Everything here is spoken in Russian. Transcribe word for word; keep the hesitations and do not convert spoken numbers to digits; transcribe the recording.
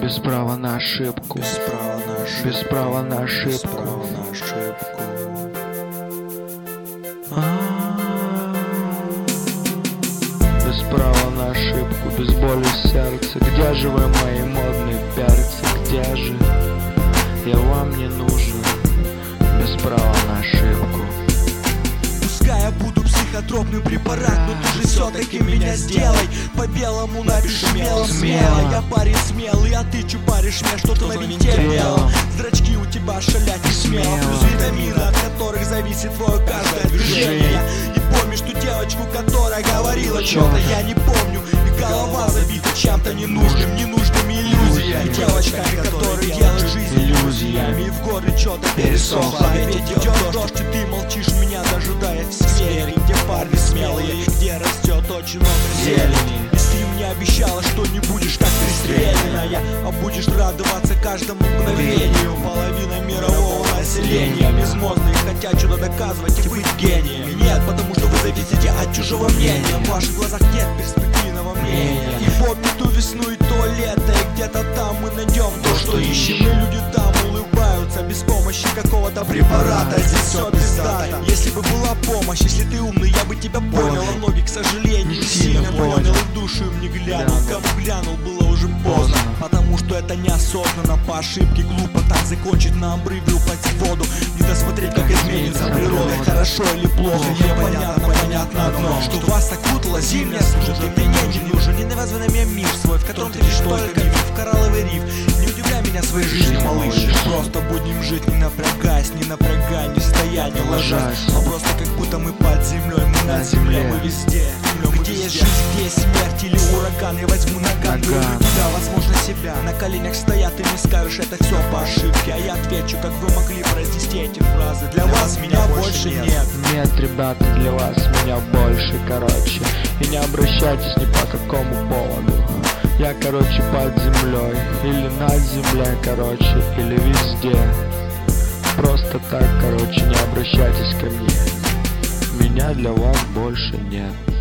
Без права на ошибку, без права на ошибку, без права на ошибку, без права на ошибку. Без права на ошибку, без боли в сердце. Где же вы, мои модные перцы? Где же? Я вам не нужен. Без права на ошибку. Пускай я буду психотропным препарат, но ты же все-таки меня сделай. По белому напиши смело, смело. Я парень смелый, а ты чупаришь мне что-то на винте белом. Зрачки у тебя шалят не смело, плюс витамины, от которых зависит твое каждое движение. И помнишь ту девочку, которая говорила что-то, я не помню. И голова забита чем-то ненужным, ненужными иллюзиями. Девочка, которая делает жизнь иллюзиями. И в горле что-то пересохло, ведь идет дождь, и ты молчишь, меня дожидает в сквере, где парни смелые, и где растет очень много зелени. И ты мне обещала, что не будешь как пристреленная, а будешь радоваться каждому мгновению. Половина мирового населения безмозглые, хотят что-то доказывать и быть гениями. Нет, потому что вы зависите от чужого мнения. В ваших глазах нет перспективного мнения. И помни ту весну и то лето, и где-то там мы найдем то, что ищем. И люди там улыбаются без помощи какого-то препарата. Здесь все пиздато. Если бы была помощь, если ты умный, я бы тебя понял. А многие, к сожалению, не сильно понял. И в душу им не глянул. Кому глянул, было уже поздно. Потому что это неосознанно, по ошибке глупо так закончить на обрыве, упасть в воду. Не досмотреть, как изменится природа. Хорошо или плохо, непонятно, понятно одно, что вас окутала зимняя служит. И мне не нужен неназванный мне мир свой, в котором ты лишь только в коралловый риф. Не удивляй меня своей жизнью, малыш. Просто будем жить, не напрягаясь, не напрягая, не стоя, не ложась, а просто как будто мы под землей, мы на земле, мы везде. Где есть жизнь, где есть смерть или ураган, я возьму наган. Да, возможно, себя на коленях стоят, и мне скажешь, это все по ошибке. А я отвечу, как вы могли произнести эти фразы. Для вас меня больше нет. Нет, ребята, для вас меня больше, короче. И не обращайтесь ни по какому поводу. Я, короче, под землей или над землей, короче, или везде. Просто так, короче, не обращайтесь ко мне. Меня для вас больше нет.